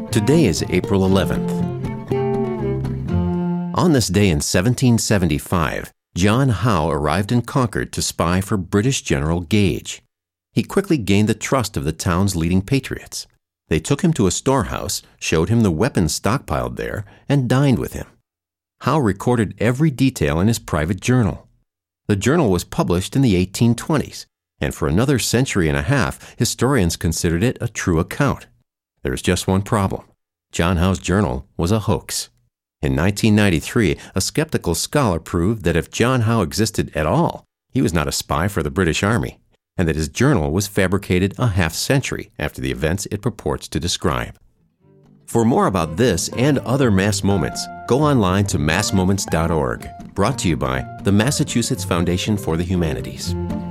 Today is April 11th. On this day in 1775, John Howe arrived in Concord to spy for British General Gage. He quickly gained the trust of the town's leading patriots. They took him to a storehouse, showed him the weapons stockpiled there, and dined with him. Howe recorded every detail in his private journal. The journal was published in the 1820s, and for another century and a half, historians considered it a true account. There was just one problem. John Howe's journal was a hoax. In 1993, a skeptical scholar proved that if John Howe existed at all, he was not a spy for the British Army, and that his journal was fabricated a half-century after the events it purports to describe. For more about this and other Mass Moments, go online to massmoments.org, brought to you by the Massachusetts Foundation for the Humanities.